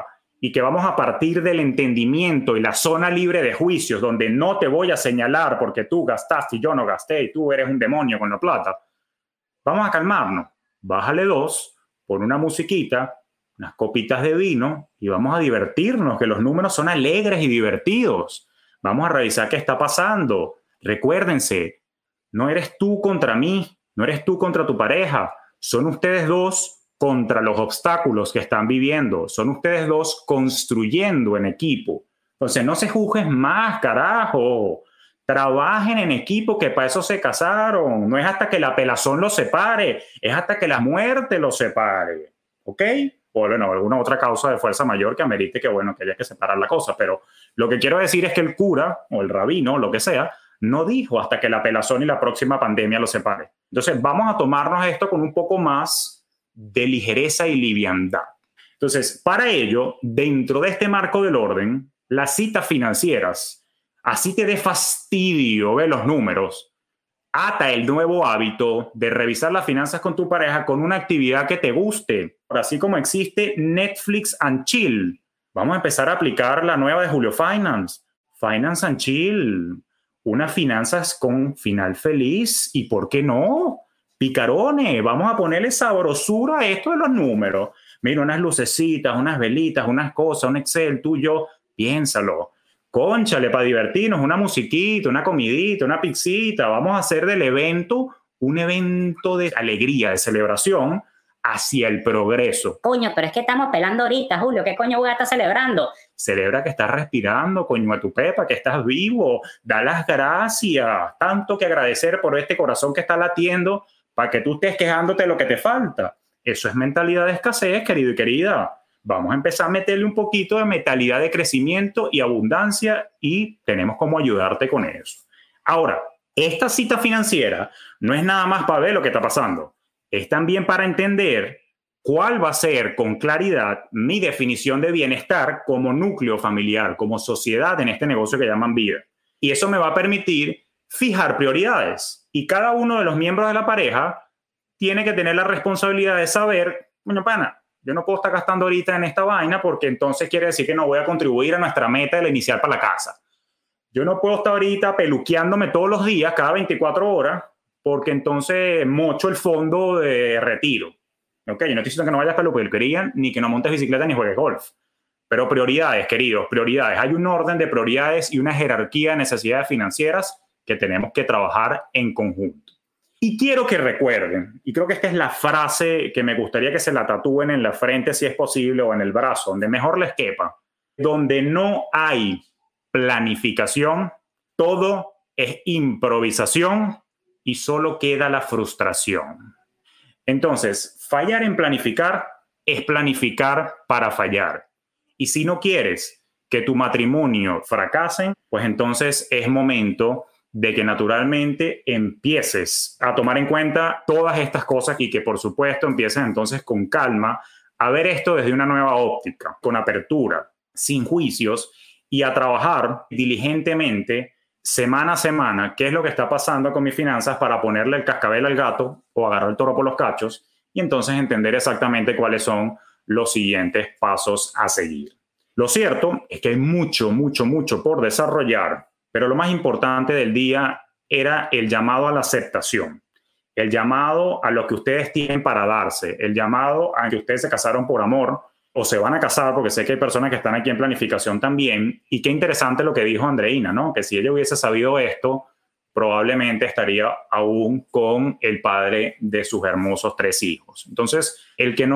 y que vamos a partir del entendimiento y la zona libre de juicios, donde no te voy a señalar porque tú gastaste y yo no gasté y tú eres un demonio con la plata, vamos a calmarnos. Bájale dos, pon una musiquita, unas copitas de vino y vamos a divertirnos, que los números son alegres y divertidos. Vamos a revisar qué está pasando. Recuérdense, no eres tú contra mí, no eres tú contra tu pareja, son ustedes dos contra los obstáculos que están viviendo. Son ustedes dos construyendo en equipo. Entonces, no se juzguen más, carajo. Trabajen en equipo, que para eso se casaron. No es hasta que la pelazón los separe, es hasta que la muerte los separe. ¿Ok? O bueno, alguna otra causa de fuerza mayor que amerite que, bueno, que haya que separar la cosa. Pero lo que quiero decir es que el cura o el rabino, lo que sea, no dijo hasta que la pelazón y la próxima pandemia los separe. Entonces, vamos a tomarnos esto con un poco más de ligereza y liviandad. Entonces, para ello, dentro de este marco del orden, las citas financieras, así te dé fastidio ver los números, ata el nuevo hábito de revisar las finanzas con tu pareja con una actividad que te guste. Así como existe Netflix and Chill, vamos a empezar a aplicar la nueva de Julio Finance, Finance and Chill, unas finanzas con final feliz y, ¿por qué no?, picarones, vamos a ponerle sabrosura a esto de los números. Mira, unas lucecitas, unas velitas, unas cosas, un Excel, tú y yo, piénsalo. Cónchale, para divertirnos, una musiquita, una comidita, una pizzita. Vamos a hacer del evento un evento de alegría, de celebración hacia el progreso.
Coño, pero es que estamos pelando ahorita, Julio. ¿Qué coño voy a estar celebrando?
Celebra que estás respirando, coño a tu pepa, que estás vivo. Da las gracias. Tanto que agradecer por este corazón que está latiendo para que tú estés quejándote de lo que te falta. Eso es mentalidad de escasez, querido y querida. Vamos a empezar a meterle un poquito de mentalidad de crecimiento y abundancia y tenemos cómo ayudarte con eso. Ahora, esta cita financiera no es nada más para ver lo que está pasando. Es también para entender cuál va a ser con claridad mi definición de bienestar como núcleo familiar, como sociedad en este negocio que llaman vida. Y eso me va a permitir fijar prioridades. Y cada uno de los miembros de la pareja tiene que tener la responsabilidad de saber, bueno, pana, yo no puedo estar gastando ahorita en esta vaina porque entonces quiere decir que no voy a contribuir a nuestra meta de la inicial para la casa. Yo no puedo estar ahorita peluqueándome todos los días, cada veinticuatro horas, porque entonces mocho el fondo de retiro. Ok, yo no estoy diciendo que no vayas a peluquería, ni que no montes bicicleta, ni juegues golf. Pero prioridades, queridos, prioridades. Hay un orden de prioridades y una jerarquía de necesidades financieras que tenemos que trabajar en conjunto. Y quiero que recuerden, y creo que esta es la frase que me gustaría que se la tatúen en la frente si es posible o en el brazo, donde mejor les quepa. Donde no hay planificación, todo es improvisación y solo queda la frustración. Entonces, fallar en planificar es planificar para fallar. Y si no quieres que tu matrimonio fracase, pues entonces es momento de que naturalmente empieces a tomar en cuenta todas estas cosas y que por supuesto empieces entonces con calma a ver esto desde una nueva óptica, con apertura, sin juicios y a trabajar diligentemente semana a semana qué es lo que está pasando con mis finanzas para ponerle el cascabel al gato o agarrar el toro por los cachos y entonces entender exactamente cuáles son los siguientes pasos a seguir. Lo cierto es que hay mucho, mucho, mucho por desarrollar. Pero lo más importante del día era el llamado a la aceptación, el llamado a lo que ustedes tienen para darse, el llamado a que ustedes se casaron por amor o se van a casar, porque sé que hay personas que están aquí en planificación también. Y qué interesante lo que dijo Andreina, ¿no? Que si ella hubiese sabido esto, probablemente estaría aún con el padre de sus hermosos tres hijos. Entonces, el que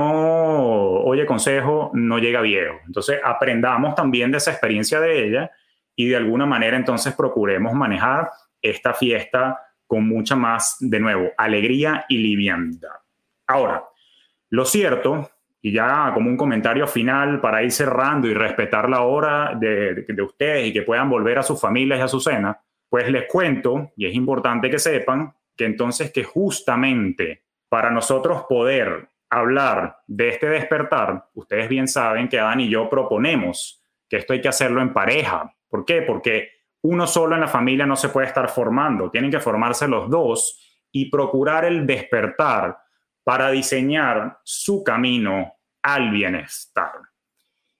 no oye consejo no llega viejo. Entonces, aprendamos también de esa experiencia de ella y de alguna manera entonces procuremos manejar esta fiesta con mucha más, de nuevo, alegría y liviandad. Ahora, lo cierto, y ya como un comentario final para ir cerrando y respetar la hora de, de ustedes y que puedan volver a sus familias y a su cena, pues les cuento, y es importante que sepan, que entonces que justamente para nosotros poder hablar de este despertar, ustedes bien saben que Adán y yo proponemos que esto hay que hacerlo en pareja. ¿Por qué? Porque uno solo en la familia no se puede estar formando. Tienen que formarse los dos y procurar el despertar para diseñar su camino al bienestar.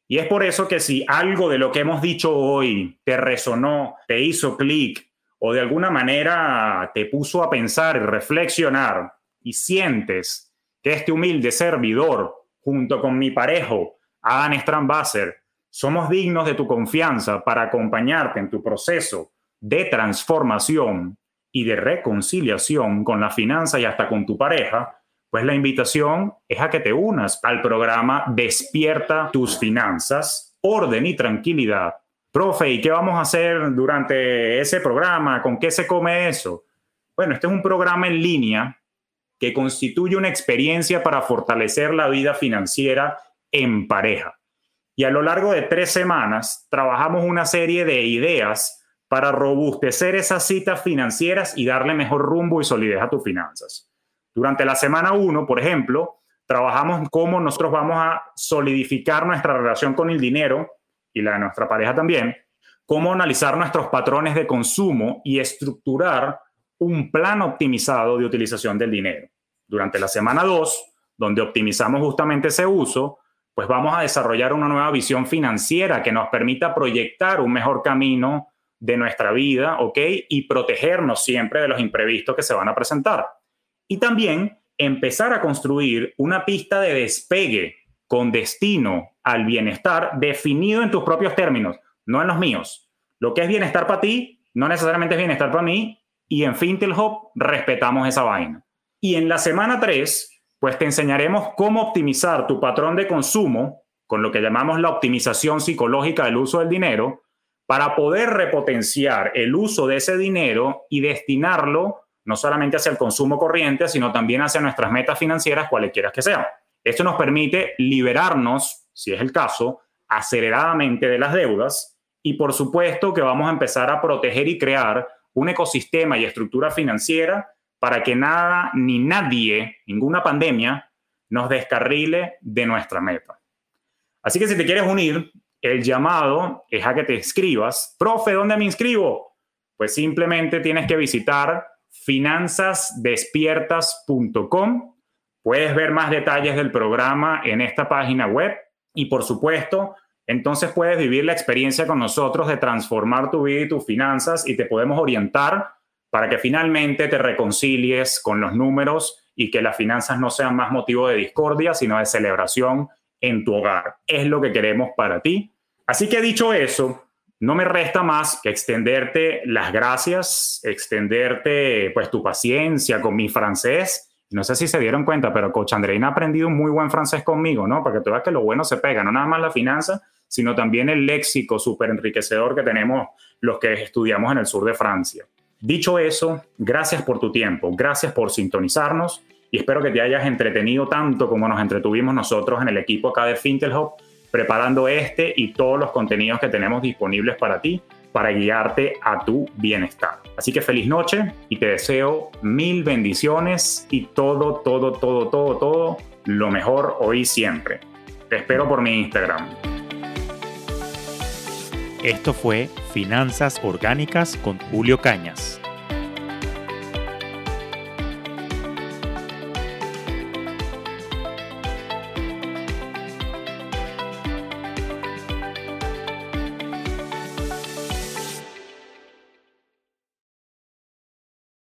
Y es por eso que si algo de lo que hemos dicho hoy te resonó, te hizo clic o de alguna manera te puso a pensar y reflexionar y sientes que este humilde servidor, junto con mi parejo, Adam Strambasser, somos dignos de tu confianza para acompañarte en tu proceso de transformación y de reconciliación con la finanza y hasta con tu pareja, pues la invitación es a que te unas al programa Despierta tus finanzas, orden y tranquilidad. Profe, ¿y qué vamos a hacer durante ese programa? ¿Con qué se come eso? Bueno, este es un programa en línea que constituye una experiencia para fortalecer la vida financiera en pareja. Y a lo largo de tres semanas trabajamos una serie de ideas para robustecer esas citas financieras y darle mejor rumbo y solidez a tus finanzas. Durante la semana uno, por ejemplo, trabajamos cómo nosotros vamos a solidificar nuestra relación con el dinero y la de nuestra pareja también, cómo analizar nuestros patrones de consumo y estructurar un plan optimizado de utilización del dinero. Durante la semana dos, donde optimizamos justamente ese uso, pues vamos a desarrollar una nueva visión financiera que nos permita proyectar un mejor camino de nuestra vida, ¿ok? Y protegernos siempre de los imprevistos que se van a presentar. Y también empezar a construir una pista de despegue con destino al bienestar definido en tus propios términos, no en los míos. Lo que es bienestar para ti no necesariamente es bienestar para mí, y en FintelHub respetamos esa vaina. Y en la semana tres, pues te enseñaremos cómo optimizar tu patrón de consumo con lo que llamamos la optimización psicológica del uso del dinero para poder repotenciar el uso de ese dinero y destinarlo no solamente hacia el consumo corriente, sino también hacia nuestras metas financieras, cualesquiera que sean. Esto nos permite liberarnos, si es el caso, aceleradamente de las deudas y, por supuesto, que vamos a empezar a proteger y crear un ecosistema y estructura financiera para que nada ni nadie, ninguna pandemia, nos descarrile de nuestra meta. Así que si te quieres unir, el llamado es a que te inscribas. Profe, ¿dónde me inscribo? Pues simplemente tienes que visitar finanzas despiertas punto com. Puedes ver más detalles del programa en esta página web y, por supuesto, entonces puedes vivir la experiencia con nosotros de transformar tu vida y tus finanzas y te podemos orientar para que finalmente te reconcilies con los números y que las finanzas no sean más motivo de discordia, sino de celebración en tu hogar. Es lo que queremos para ti. Así que dicho eso, no me resta más que extenderte las gracias, extenderte pues tu paciencia con mi francés. No sé si se dieron cuenta, pero Coach Andreina ha aprendido un muy buen francés conmigo, ¿no? Para que tú veas que lo bueno se pega, no nada más la finanza, sino también el léxico súper enriquecedor que tenemos los que estudiamos en el sur de Francia. Dicho eso, gracias por tu tiempo, gracias por sintonizarnos y espero que te hayas entretenido tanto como nos entretuvimos nosotros en el equipo acá de FintelHub preparando este y todos los contenidos que tenemos disponibles para ti para guiarte a tu bienestar. Así que feliz noche y te deseo mil bendiciones y todo, todo, todo, todo, todo lo mejor hoy y siempre. Te espero por mi Instagram.
Esto fue Finanzas Orgánicas con Julio Cañas.